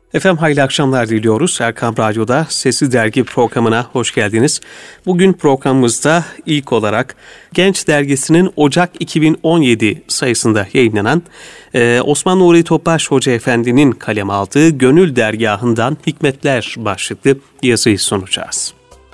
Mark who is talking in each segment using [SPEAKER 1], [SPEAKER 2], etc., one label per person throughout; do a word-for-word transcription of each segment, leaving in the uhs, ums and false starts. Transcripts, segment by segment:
[SPEAKER 1] Efendim hayırlı akşamlar diliyoruz. Erkam Radyo'da Sesli Dergi programına hoş geldiniz. Bugün programımızda ilk olarak Genç Dergisi'nin Ocak iki bin on yedi sayısında yayınlanan e, Osman Nuri Topbaş Hoca Efendi'nin kaleme aldığı Gönül Dergahı'ndan Hikmetler başlıklı yazıyı sunacağız.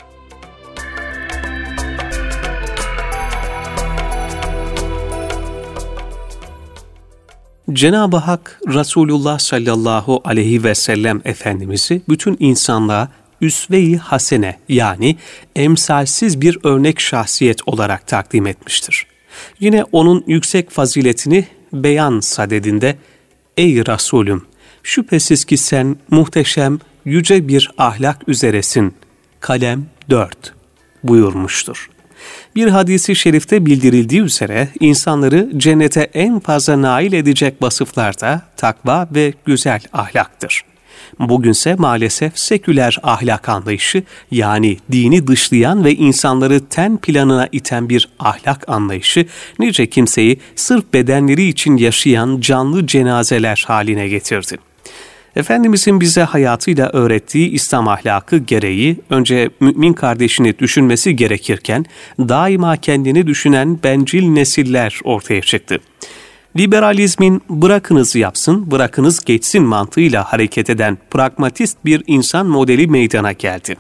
[SPEAKER 1] Cenab-ı Hak Resulullah sallallahu aleyhi ve sellem Efendimiz'i bütün insanlığa üsve-i hasene yani emsalsiz bir örnek şahsiyet olarak takdim etmiştir. Yine onun yüksek faziletini beyan sadedinde "Ey Resulüm, şüphesiz ki sen muhteşem, yüce bir ahlak üzeresin. Kalem dört buyurmuştur. Bir hadisi şerifte bildirildiği üzere insanları cennete en fazla nail edecek vasıflarda takva ve güzel ahlaktır. Bugünse maalesef seküler ahlak anlayışı yani dini dışlayan ve insanları ten planına iten bir ahlak anlayışı nice kimseyi sırf bedenleri için yaşayan canlı cenazeler haline getirdi. Efendimizin bize hayatıyla öğrettiği İslam ahlakı gereği önce mümin kardeşini düşünmesi gerekirken daima kendini düşünen bencil nesiller ortaya çıktı. Liberalizmin bırakınız yapsın, bırakınız geçsin mantığıyla hareket eden pragmatist bir insan modeli meydana geldi.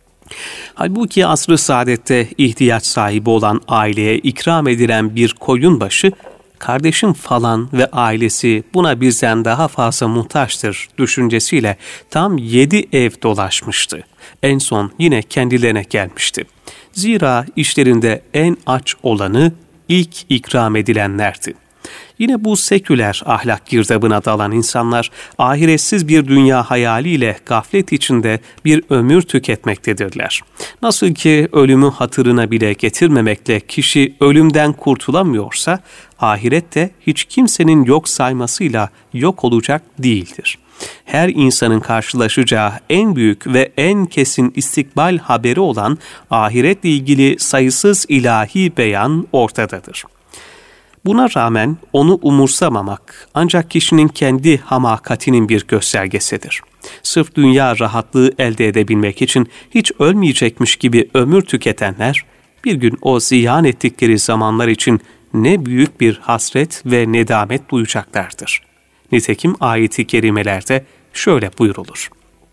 [SPEAKER 1] Halbuki asr-ı saadette ihtiyaç sahibi olan aileye ikram edilen bir koyun başı, kardeşim falan ve ailesi buna bizden daha fazla muhtaçtır düşüncesiyle tam yedi ev dolaşmıştı. En son yine kendilerine gelmişti. Zira işlerinde en aç olanı ilk ikram edilenlerdi. Yine bu seküler ahlak girdabına dalan insanlar ahiretsiz bir dünya hayaliyle gaflet içinde bir ömür tüketmektedirler. Nasıl ki ölümü hatırına bile getirmemekle kişi ölümden kurtulamıyorsa, ahiret de hiç kimsenin yok saymasıyla yok olacak değildir. Her insanın karşılaşacağı en büyük ve en kesin istikbal haberi olan ahiretle ilgili sayısız ilahi beyan ortadadır. Buna rağmen onu umursamamak ancak kişinin kendi hamakatinin bir göstergesidir. Sırf dünya rahatlığı elde edebilmek için hiç ölmeyecekmiş gibi ömür tüketenler, bir gün o ziyan ettikleri zamanlar için ne büyük bir hasret ve nedamet duyacaklardır. Nitekim ayet-i kerimelerde şöyle buyrulur.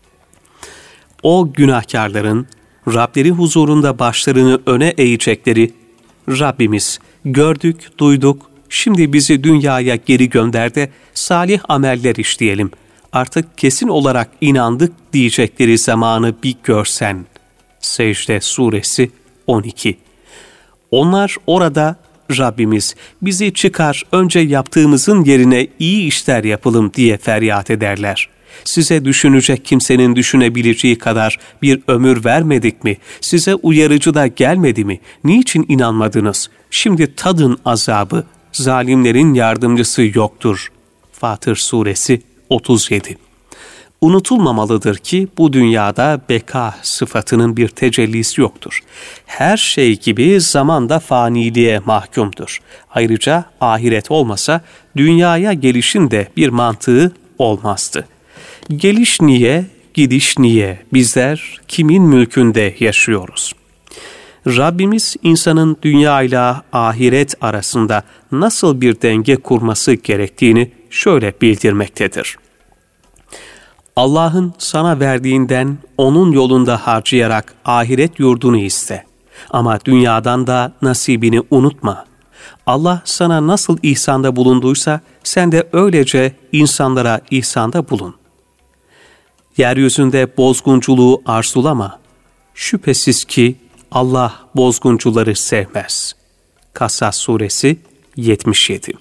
[SPEAKER 1] O günahkarların Rableri huzurunda başlarını öne eğecekleri, Rabbimiz gördük, duyduk, şimdi bizi dünyaya geri gönder de salih ameller işleyelim. Artık kesin olarak inandık diyecekleri zamanı bir görsen. Secde Suresi on iki. Onlar orada Rabbimiz bizi çıkar önce yaptığımızın yerine iyi işler yapalım diye feryat ederler. Size düşünecek kimsenin düşünebileceği kadar bir ömür vermedik mi? Size uyarıcı da gelmedi mi? Niçin inanmadınız? Şimdi tadın azabı. Zalimlerin yardımcısı yoktur. Fatır Suresi otuz yedi. Unutulmamalıdır ki bu dünyada beka sıfatının bir tecellisi yoktur. Her şey gibi zaman da faniliğe mahkumdur. Ayrıca ahiret olmasa dünyaya gelişin de bir mantığı olmazdı. Geliş niye, gidiş niye? Bizler kimin mülkünde yaşıyoruz? Rabbimiz insanın dünya ile ahiret arasında nasıl bir denge kurması gerektiğini şöyle bildirmektedir. Allah'ın sana verdiğinden onun yolunda harcayarak ahiret yurdunu iste. Ama dünyadan da nasibini unutma. Allah sana nasıl ihsanda bulunduysa sen de öylece insanlara ihsanda bulun. Yeryüzünde bozgunculuğu arzulama. Şüphesiz ki Allah bozguncuları sevmez. Kasas Suresi yetmiş yedi.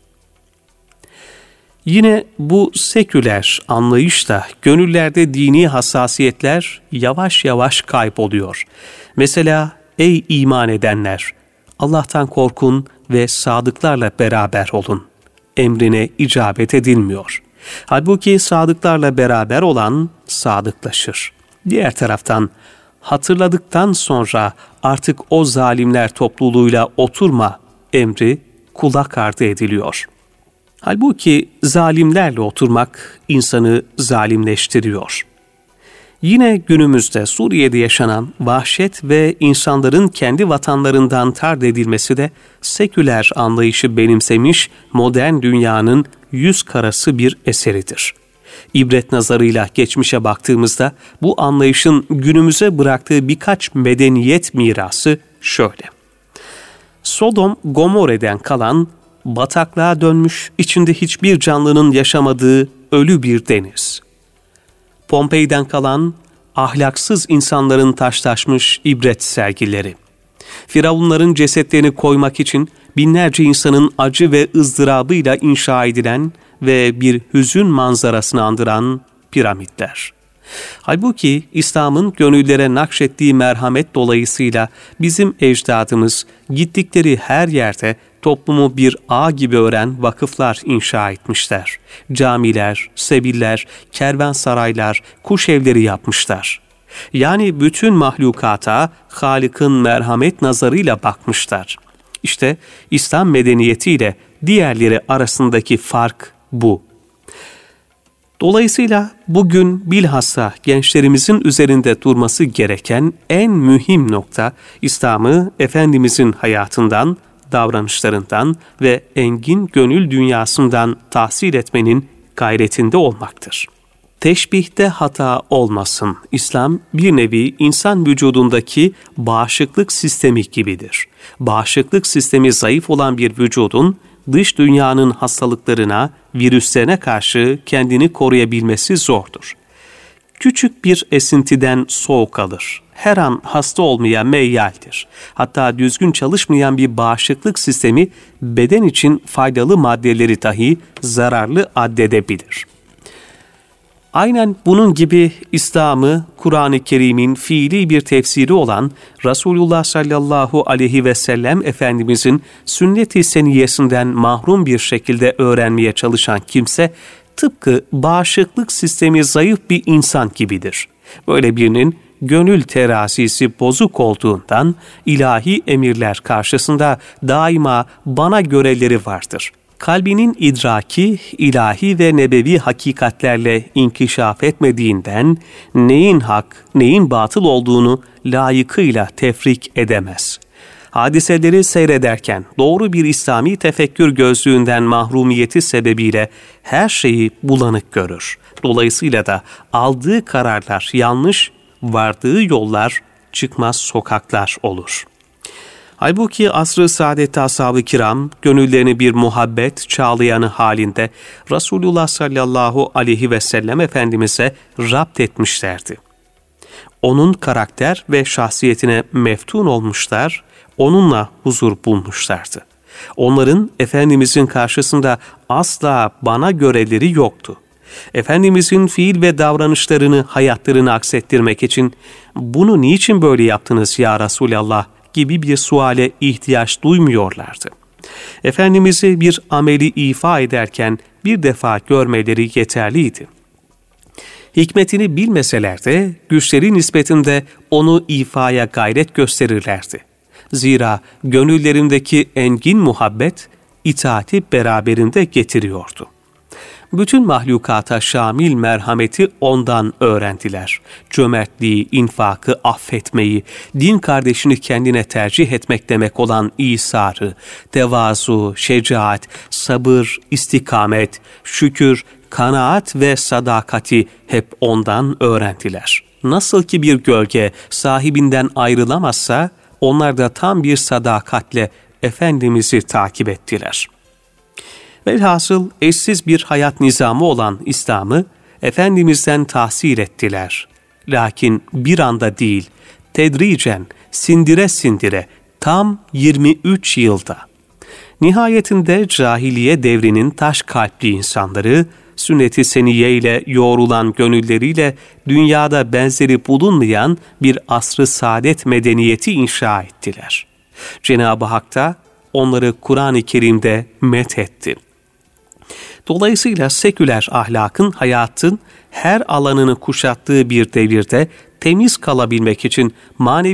[SPEAKER 1] Yine bu seküler anlayışla gönüllerde dini hassasiyetler yavaş yavaş kayboluyor. Mesela ey iman edenler, Allah'tan korkun ve sadıklarla beraber olun. Emrine icabet edilmiyor. Halbuki sadıklarla beraber olan sadıklaşır. Diğer taraftan hatırladıktan sonra artık o zalimler topluluğuyla oturma emri kulak ardı ediliyor. Halbuki zalimlerle oturmak insanı zalimleştiriyor. Yine günümüzde Suriye'de yaşanan vahşet ve insanların kendi vatanlarından tard edilmesi de seküler anlayışı benimsemiş modern dünyanın yüz karası bir eseridir. İbret nazarıyla geçmişe baktığımızda bu anlayışın günümüze bıraktığı birkaç medeniyet mirası şöyle. Sodom, Gomorre'den kalan, bataklığa dönmüş, içinde hiçbir canlının yaşamadığı ölü bir deniz. Pompei'den kalan, ahlaksız insanların taşlaşmış ibret sergileri. Firavunların cesetlerini koymak için binlerce insanın acı ve ızdırabıyla inşa edilen ve bir hüzün manzarasını andıran piramitler. Halbuki İslam'ın gönüllere nakşettiği merhamet dolayısıyla bizim ecdadımız gittikleri her yerde toplumu bir ağ gibi ören vakıflar inşa etmişler. Camiler, sebiller, kervansaraylar, kuş evleri yapmışlar. Yani bütün mahlukata Halık'ın merhamet nazarıyla bakmışlar. İşte İslam medeniyetiyle diğerleri arasındaki fark bu. Dolayısıyla bugün bilhassa gençlerimizin üzerinde durması gereken en mühim nokta İslam'ı Efendimizin hayatından, davranışlarından ve engin gönül dünyasından tahsil etmenin gayretinde olmaktır. Teşbihte hata olmasın. İslam bir nevi insan vücudundaki bağışıklık sistemi gibidir. Bağışıklık sistemi zayıf olan bir vücudun dış dünyanın hastalıklarına, virüslerine karşı kendini koruyabilmesi zordur. Küçük bir esintiden soğuk alır. Her an hasta olmaya meyyaldir. Hatta düzgün çalışmayan bir bağışıklık sistemi beden için faydalı maddeleri dahi zararlı addedebilir. Aynen bunun gibi İslam'ı Kur'an-ı Kerim'in fiili bir tefsiri olan Resulullah sallallahu aleyhi ve sellem Efendimizin sünnet-i seniyyesinden mahrum bir şekilde öğrenmeye çalışan kimse tıpkı bağışıklık sistemi zayıf bir insan gibidir. Böyle birinin gönül terazisi bozuk olduğundan ilahi emirler karşısında daima bana göreleri vardır. Kalbinin idraki, ilahi ve nebevi hakikatlerle inkişaf etmediğinden neyin hak, neyin batıl olduğunu layıkıyla tefrik edemez. Hadiseleri seyrederken doğru bir İslami tefekkür gözlüğünden mahrumiyeti sebebiyle her şeyi bulanık görür. Dolayısıyla da aldığı kararlar yanlış, vardığı yollar çıkmaz sokaklar olur. Halbuki asr-ı saadette ashab-ı kiram gönüllerini bir muhabbet çağlayanı halinde Resulullah sallallahu aleyhi ve sellem Efendimiz'e rapt etmişlerdi. Onun karakter ve şahsiyetine meftun olmuşlar, onunla huzur bulmuşlardı. Onların Efendimiz'in karşısında asla bana göreleri yoktu. Efendimiz'in fiil ve davranışlarını, hayatlarını aksettirmek için "Bunu niçin böyle yaptınız ya Resulallah?" gibi bir suale ihtiyaç duymuyorlardı. Efendimiz'i bir ameli ifa ederken bir defa görmeleri yeterliydi. Hikmetini bilmeseler de güçleri nispetinde onu ifaya gayret gösterirlerdi. Zira gönüllerindeki engin muhabbet itaati beraberinde getiriyordu. Bütün mahlukata şamil merhameti ondan öğrendiler. Cömertliği, infakı, affetmeyi, din kardeşini kendine tercih etmek demek olan İsar'ı, tevazu, şecaat, sabır, istikamet, şükür, kanaat ve sadakati hep ondan öğrendiler. Nasıl ki bir gölge sahibinden ayrılamazsa, onlar da tam bir sadakatle Efendimiz'i takip ettiler. Velhasıl eşsiz bir hayat nizamı olan İslam'ı Efendimiz'den tahsil ettiler. Lakin bir anda değil, tedricen, sindire sindire, tam yirmi üç yılda. Nihayetinde cahiliye devrinin taş kalpli insanları, sünnet-i seniyye ile yoğrulan gönülleriyle dünyada benzeri bulunmayan bir asr-ı saadet medeniyeti inşa ettiler. Cenab-ı Hak da onları Kur'an-ı Kerim'de methetti. Dolayısıyla seküler ahlakın hayatın her alanını kuşattığı bir devirde temiz kalabilmek için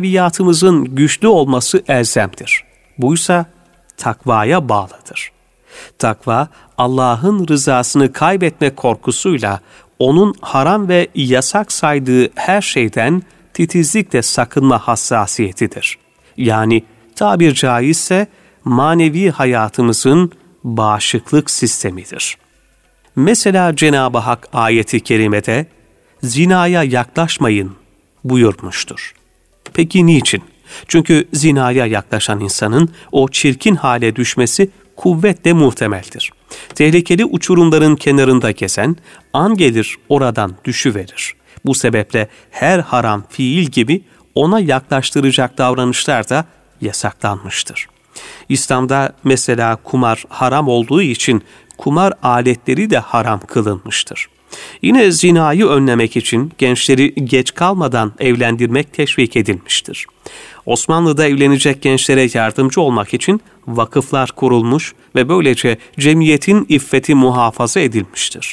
[SPEAKER 1] maneviyatımızın güçlü olması elzemdir. Buysa takvaya bağlıdır. Takva, Allah'ın rızasını kaybetme korkusuyla onun haram ve yasak saydığı her şeyden titizlikle sakınma hassasiyetidir. Yani tabir caizse manevi hayatımızın bağışıklık sistemidir. Mesela Cenab-ı Hak ayeti kerimede zinaya yaklaşmayın buyurmuştur. Peki niçin? Çünkü zinaya yaklaşan insanın o çirkin hale düşmesi kuvvetle muhtemeldir. Tehlikeli uçurumların kenarında gezen an gelir oradan düşüverir. Bu sebeple her haram fiil gibi ona yaklaştıracak davranışlar da yasaklanmıştır. İslam'da mesela kumar haram olduğu için kumar aletleri de haram kılınmıştır. Yine zinayı önlemek için gençleri geç kalmadan evlendirmek teşvik edilmiştir. Osmanlı'da evlenecek gençlere yardımcı olmak için vakıflar kurulmuş ve böylece cemiyetin iffeti muhafaza edilmiştir.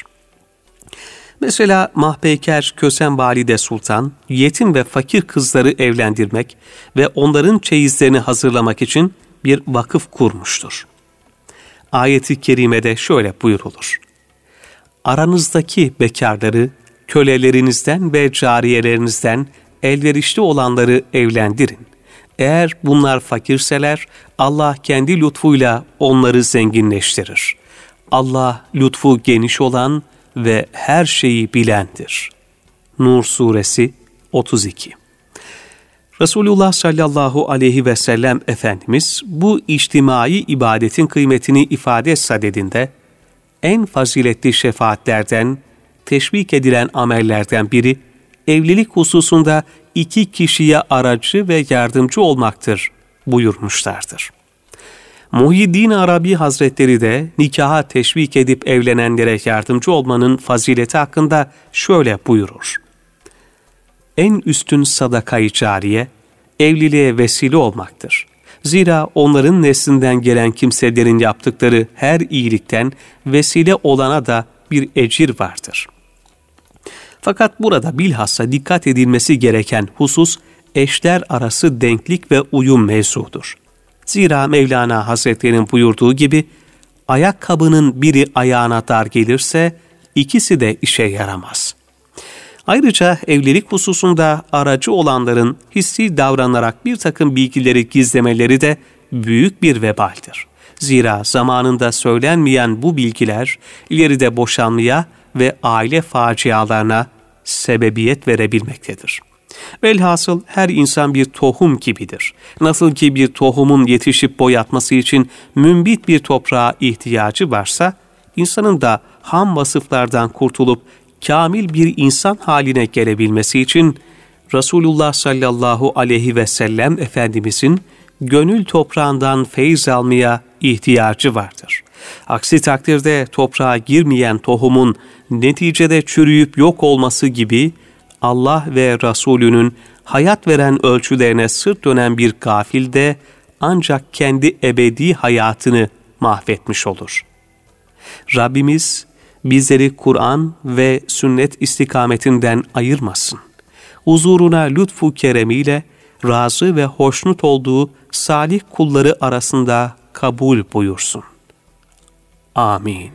[SPEAKER 1] Mesela Mahpeyker Kösem Valide Sultan, yetim ve fakir kızları evlendirmek ve onların çeyizlerini hazırlamak için bir vakıf kurmuştur. Ayet-i kerimede şöyle buyurulur: aranızdaki bekarları, kölelerinizden ve cariyelerinizden elverişli olanları evlendirin. Eğer bunlar fakirseler, Allah kendi lütfuyla onları zenginleştirir. Allah lütfu geniş olan ve her şeyi bilendir. Nur Suresi otuz iki. Resulullah sallallahu aleyhi ve sellem Efendimiz bu içtimai ibadetin kıymetini ifade sadedinde en faziletli şefaatlerden, teşvik edilen amellerden biri, evlilik hususunda iki kişiye aracı ve yardımcı olmaktır buyurmuşlardır. Muhyiddin Arabi Hazretleri de nikaha teşvik edip evlenenlere yardımcı olmanın fazileti hakkında şöyle buyurur: en üstün sadaka-i cariye, evliliğe vesile olmaktır. Zira onların neslinden gelen kimselerin yaptıkları her iyilikten vesile olana da bir ecir vardır. Fakat burada bilhassa dikkat edilmesi gereken husus, eşler arası denklik ve uyum mevzudur. Zira Mevlana Hazretleri'nin buyurduğu gibi, ayakkabının biri ayağına dar gelirse, ikisi de işe yaramaz. Ayrıca evlilik hususunda aracı olanların hissi davranarak bir takım bilgileri gizlemeleri de büyük bir vebaldir. Zira zamanında söylenmeyen bu bilgiler ileride boşanmaya ve aile facialarına sebebiyet verebilmektedir. Velhasıl her insan bir tohum gibidir. Nasıl ki bir tohumun yetişip boyatması için mümbit bir toprağa ihtiyacı varsa, insanın da ham vasıflardan kurtulup kamil bir insan haline gelebilmesi için Resulullah sallallahu aleyhi ve sellem Efendimizin gönül toprağından feyz almaya ihtiyacı vardır. Aksi takdirde toprağa girmeyen tohumun neticede çürüyüp yok olması gibi Allah ve Resulünün hayat veren ölçülerine sırt dönen bir gafil de ancak kendi ebedi hayatını mahvetmiş olur. Rabbimiz bizleri Kur'an ve sünnet istikametinden ayırmasın. Huzuruna lütfu keremiyle razı ve hoşnut olduğu salih kulları arasında kabul buyursun. Amin.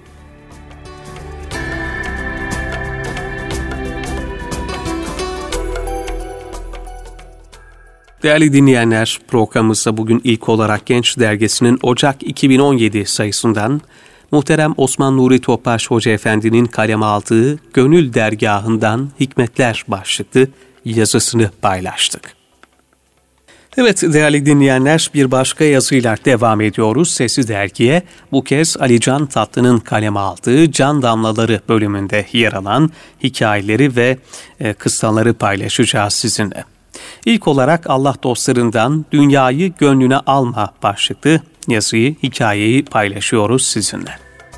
[SPEAKER 1] Değerli dinleyenler, programımızda bugün ilk olarak Genç Dergisi'nin Ocak iki bin on yedi sayısından muhterem Osman Nuri Topbaş Hoca Efendi'nin kaleme aldığı Gönül Dergahı'ndan Hikmetler başlıklı yazısını paylaştık. Evet değerli dinleyenler, bir başka yazıyla devam ediyoruz Sesli Dergi'ye. Bu kez Ali Can Tatlı'nın kaleme aldığı Can Damlaları bölümünde yer alan hikayeleri ve e, kıssaları paylaşacağız sizinle. İlk olarak Allah dostlarından Dünyayı Gönlüne Alma başlıklı yazıyı, hikayeyi paylaşıyoruz sizinle.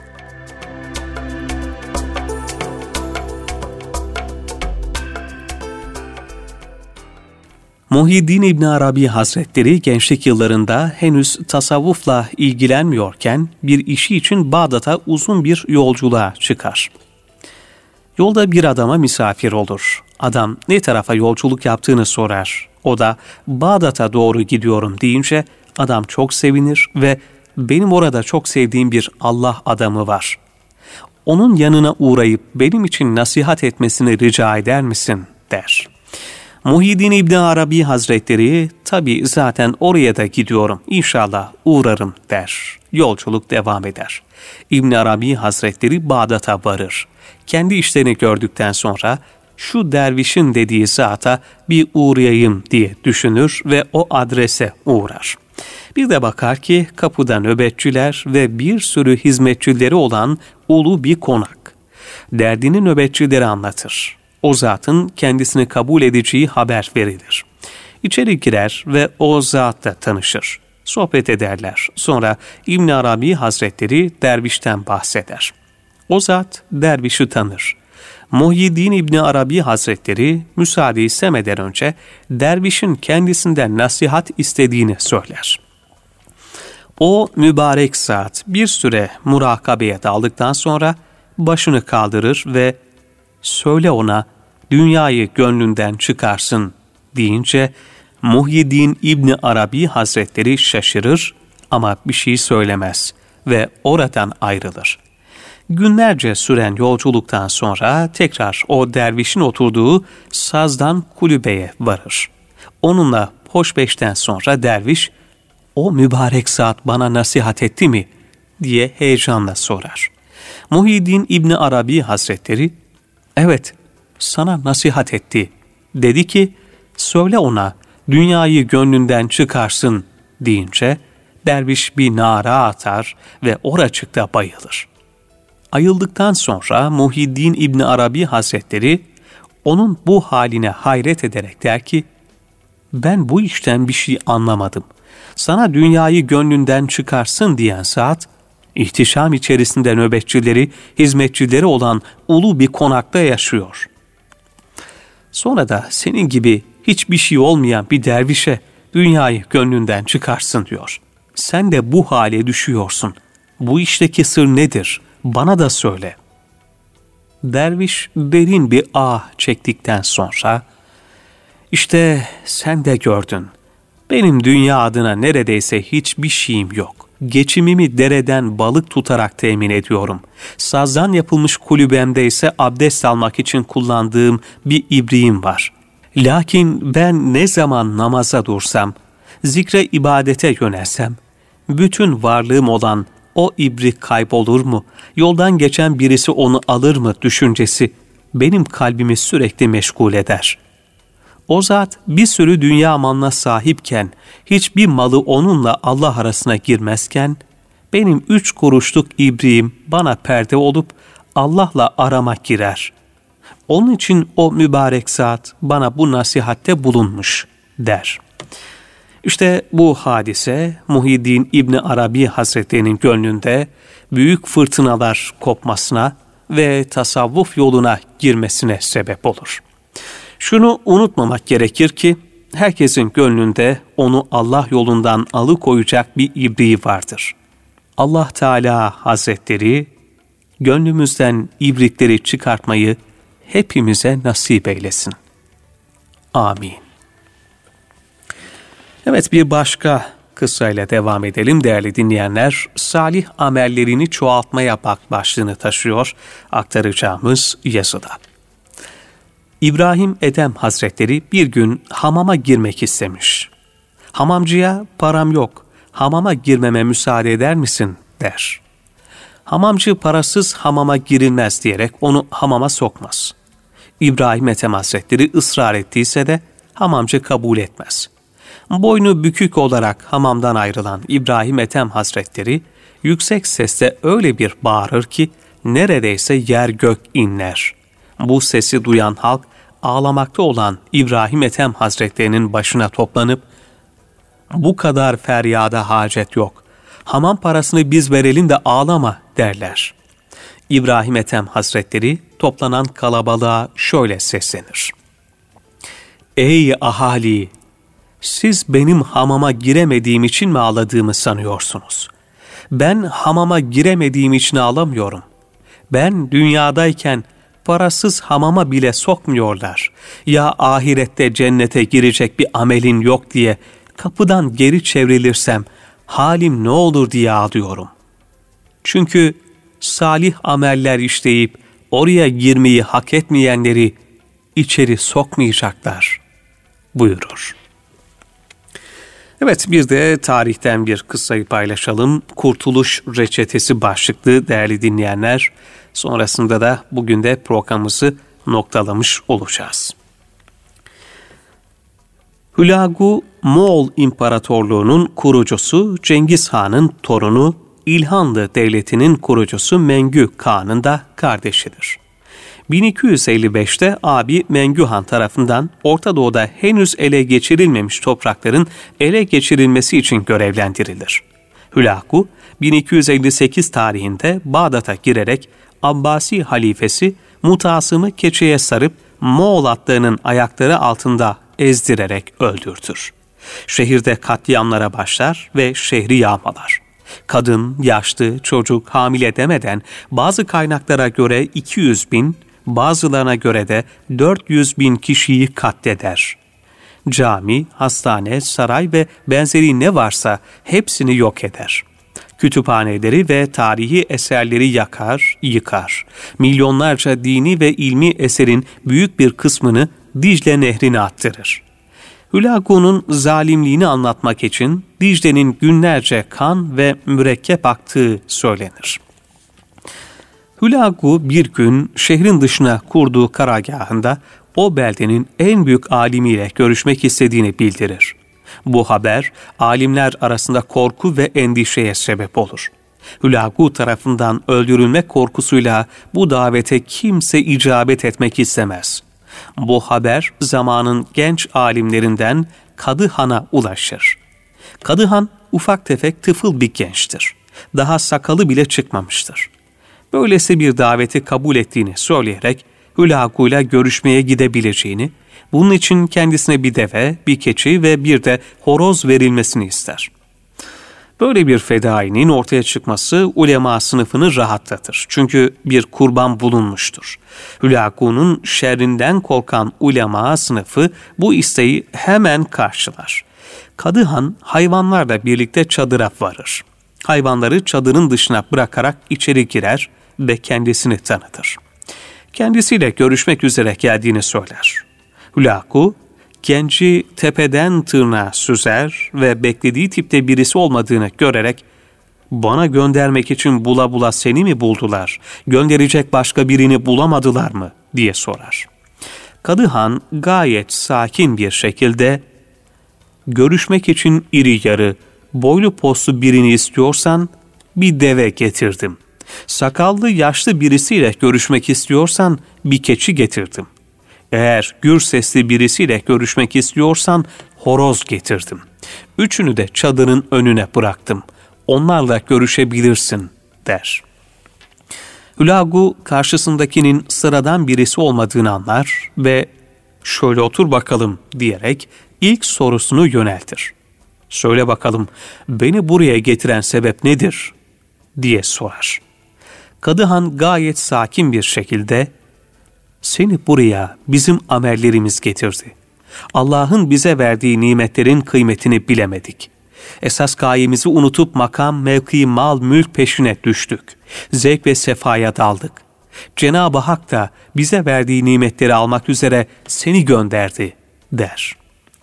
[SPEAKER 1] Muhyiddin İbn Arabi Hazretleri gençlik yıllarında henüz tasavvufla ilgilenmiyorken bir işi için Bağdat'a uzun bir yolculuğa çıkar. Yolda bir adama misafir olur. Adam ne tarafa yolculuk yaptığını sorar. O da Bağdat'a doğru gidiyorum deyince adam çok sevinir ve benim orada çok sevdiğim bir Allah adamı var. Onun yanına uğrayıp benim için nasihat etmesini rica eder misin?" der. Muhyiddin İbni Arabi Hazretleri, "Tabii zaten oraya da gidiyorum, İnşallah uğrarım," der. Yolculuk devam eder. İbni Arabi Hazretleri Bağdat'a varır. Kendi işlerini gördükten sonra şu dervişin dediği zata bir uğrayayım diye düşünür ve o adrese uğrar. Bir de bakar ki kapıda nöbetçiler ve bir sürü hizmetçileri olan ulu bir konak. Derdini nöbetçilere anlatır. O zatın kendisini kabul edeceği haber verilir. İçeri girer ve o zatla tanışır. Sohbet ederler. Sonra İbn Arabi Hazretleri dervişten bahseder. O zat dervişi tanır. Muhyiddin İbni Arabi Hazretleri müsaade istemeden önce dervişin kendisinden nasihat istediğini söyler. O mübarek zat bir süre murakabeye daldıktan sonra başını kaldırır ve "Söyle ona dünyayı gönlünden çıkarsın," deyince Muhyiddin İbni Arabi Hazretleri şaşırır ama bir şey söylemez ve oradan ayrılır. Günlerce süren yolculuktan sonra tekrar o dervişin oturduğu sazdan kulübeye varır. Onunla hoşbeşten sonra derviş, "O mübarek zat bana nasihat etti mi?" diye heyecanla sorar. Muhyiddin İbni Arabi Hazretleri, "Evet, sana nasihat etti. Dedi ki, söyle ona dünyayı gönlünden çıkarsın," deyince derviş bir nara atar ve oracıkta bayılır. Ayıldıktan sonra Muhyiddin İbni Arabi Hazretleri onun bu haline hayret ederek der ki, "Ben bu işten bir şey anlamadım. Sana dünyayı gönlünden çıkarsın diyen zat, ihtişam içerisinde nöbetçileri, hizmetçileri olan ulu bir konakta yaşıyor. Sonra da senin gibi hiçbir şey olmayan bir dervişe dünyayı gönlünden çıkarsın diyor. Sen de bu hale düşüyorsun. Bu işteki sır nedir? Bana da söyle." Derviş derin bir ah çektikten sonra, "İşte sen de gördün. Benim dünya adına neredeyse hiçbir şeyim yok. Geçimimi dereden balık tutarak temin ediyorum. Sazdan yapılmış kulübemde ise abdest almak için kullandığım bir ibriğim var. Lakin ben ne zaman namaza dursam, zikre ibadete yönelsem, bütün varlığım olan o ibrik kaybolur mu, yoldan geçen birisi onu alır mı düşüncesi benim kalbimi sürekli meşgul eder. O zat bir sürü dünya malına sahipken, hiçbir malı onunla Allah arasına girmezken, benim üç kuruşluk ibriğim bana perde olup Allah'la arama girer. Onun için o mübarek zat bana bu nasihatte bulunmuş," der. İşte bu hadise Muhyiddin İbni Arabi Hazretleri'nin gönlünde büyük fırtınalar kopmasına ve tasavvuf yoluna girmesine sebep olur. Şunu unutmamak gerekir ki herkesin gönlünde onu Allah yolundan alıkoyacak bir ibriği vardır. Allah Teala Hazretleri gönlümüzden ibrikleri çıkartmayı hepimize nasip eylesin. Amin. Evet, bir başka kıssayla devam edelim değerli dinleyenler. Salih amellerini çoğaltmaya bak başlığını taşıyor aktaracağımız yazıda. İbrahim Ethem Hazretleri bir gün hamama girmek istemiş. Hamamcıya "Param yok, hamama girmeme müsaade eder misin?" der. Hamamcı parasız hamama girilmez diyerek onu hamama sokmaz. İbrahim Ethem Hazretleri ısrar ettiyse de hamamcı kabul etmez. Boynu bükük olarak hamamdan ayrılan İbrahim Ethem Hazretleri yüksek sesle öyle bir bağırır ki neredeyse yer gök inler. Bu sesi duyan halk ağlamakta olan İbrahim Ethem Hazretlerinin başına toplanıp "Bu kadar feryada hacet yok. Hamam parasını biz verelim de ağlama," derler. İbrahim Ethem Hazretleri toplanan kalabalığa şöyle seslenir: "Ey ahali! Siz benim hamama giremediğim için mi ağladığımı sanıyorsunuz? Ben hamama giremediğim için ağlamıyorum. Ben dünyadayken parasız hamama bile sokmuyorlar. Ya ahirette cennete girecek bir amelin yok diye kapıdan geri çevrilirsem halim ne olur diye ağlıyorum. Çünkü salih ameller işleyip oraya girmeyi hak etmeyenleri içeri sokmayacaklar buyurur. Evet, bir de tarihten bir kıssayı paylaşalım. Kurtuluş Reçetesi başlıklı değerli dinleyenler. Sonrasında da bugün de programımızı noktalamış olacağız. Hülagu, Moğol İmparatorluğu'nun kurucusu Cengiz Han'ın torunu, İlhanlı Devleti'nin kurucusu Mengü Kağan'ın da kardeşidir. bin iki yüz elli beşte abi Mengü Han tarafından Orta Doğu'da henüz ele geçirilmemiş toprakların ele geçirilmesi için görevlendirilir. Hülagu, bin iki yüz elli sekiz tarihinde Bağdat'a girerek Abbasi halifesi Mutasım'ı keçeye sarıp Moğol atlarının ayakları altında ezdirerek öldürtür. Şehirde katliamlara başlar ve şehri yağmalar. Kadın, yaşlı, çocuk, hamile demeden bazı kaynaklara göre iki yüz bin, bazılarına göre de dört yüz bin kişiyi katleder. Cami, hastane, saray ve benzeri ne varsa hepsini yok eder. Kütüphaneleri ve tarihi eserleri yakar, yıkar. Milyonlarca dini ve ilmi eserin büyük bir kısmını Dicle Nehri'ne attırır. Hülagu'nun zalimliğini anlatmak için Dicle'nin günlerce kan ve mürekkep aktığı söylenir. Hülagu bir gün şehrin dışına kurduğu karargahında o beldenin en büyük alimiyle görüşmek istediğini bildirir. Bu haber alimler arasında korku ve endişeye sebep olur. Hülagu tarafından öldürülmek korkusuyla bu davete kimse icabet etmek istemez. Bu haber zamanın genç alimlerinden Kadı Han'a ulaşır. Kadı Han ufak tefek tıfıl bir gençtir. Daha sakalı bile çıkmamıştır. Böylesi bir daveti kabul ettiğini söyleyerek Hülagu'yla görüşmeye gidebileceğini, bunun için kendisine bir deve, bir keçi ve bir de horoz verilmesini ister. Böyle bir fedainin ortaya çıkması ulema sınıfını rahatlatır. Çünkü bir kurban bulunmuştur. Hülagu'nun şerrinden korkan ulema sınıfı bu isteği hemen karşılar. Kadı Han hayvanlarla birlikte çadıra varır. Hayvanları çadırın dışına bırakarak içeri girer ve kendisini tanıtır. Kendisiyle görüşmek üzere geldiğini söyler. Hülagu, genci tepeden tırnağa süzer ve beklediği tipte birisi olmadığını görerek "Bana göndermek için bula bula seni mi buldular, gönderecek başka birini bulamadılar mı?" diye sorar. Kadı Han gayet sakin bir şekilde "Görüşmek için iri yarı, boylu postlu birini istiyorsan bir deve getirdim. Sakallı yaşlı birisiyle görüşmek istiyorsan bir keçi getirdim. Eğer gür sesli birisiyle görüşmek istiyorsan horoz getirdim. Üçünü de çadırın önüne bıraktım. Onlarla görüşebilirsin," der. Hülagu karşısındakinin sıradan birisi olmadığını anlar ve "Şöyle otur bakalım," diyerek ilk sorusunu yöneltir. "Söyle bakalım, beni buraya getiren sebep nedir?" diye sorar. Kadı Han gayet sakin bir şekilde "Seni buraya bizim amellerimiz getirdi. Allah'ın bize verdiği nimetlerin kıymetini bilemedik. Esas gayemizi unutup makam, mevki, mal, mülk peşine düştük. Zevk ve sefaya daldık. Cenab-ı Hak da bize verdiği nimetleri almak üzere seni gönderdi," der.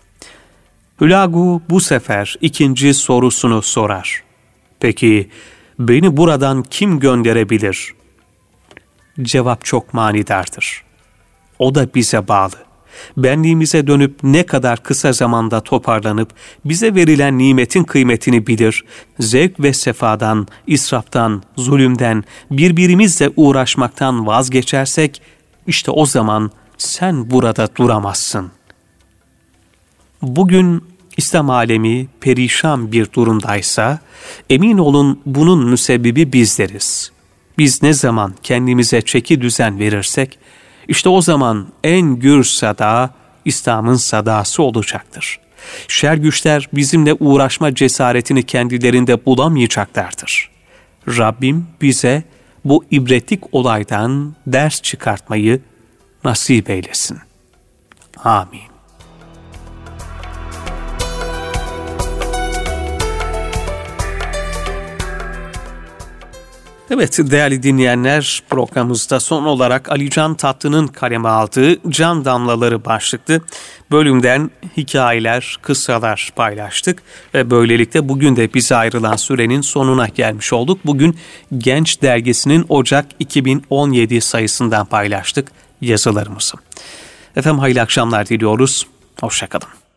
[SPEAKER 1] Hülagu bu sefer ikinci sorusunu sorar. "Peki beni buradan kim gönderebilir?" Cevap çok manidardır. "O da bize bağlı. Benliğimize dönüp ne kadar kısa zamanda toparlanıp bize verilen nimetin kıymetini bilir, zevk ve sefadan, israftan, zulümden, birbirimizle uğraşmaktan vazgeçersek, işte o zaman sen burada duramazsın." Bugün İslam alemi perişan bir durumdaysa, emin olun bunun müsebbibi bizleriz. Biz ne zaman kendimize çeki düzen verirsek, işte o zaman en gür sada, İslam'ın sadası olacaktır. Şer güçler bizimle uğraşma cesaretini kendilerinde bulamayacaklardır. Rabbim bize bu ibretlik olaydan ders çıkartmayı nasip eylesin. Amin. Evet değerli dinleyenler, programımızda son olarak Ali Can Tatlı'nın kaleme aldığı Can Damlaları başlıklı bölümden hikayeler, kıssalar paylaştık ve böylelikle bugün de bize ayrılan sürenin sonuna gelmiş olduk. Bugün Genç Dergisi'nin Ocak iki bin on yedi sayısından paylaştık yazılarımızı. Efendim hayırlı akşamlar diliyoruz. Hoşça kalın.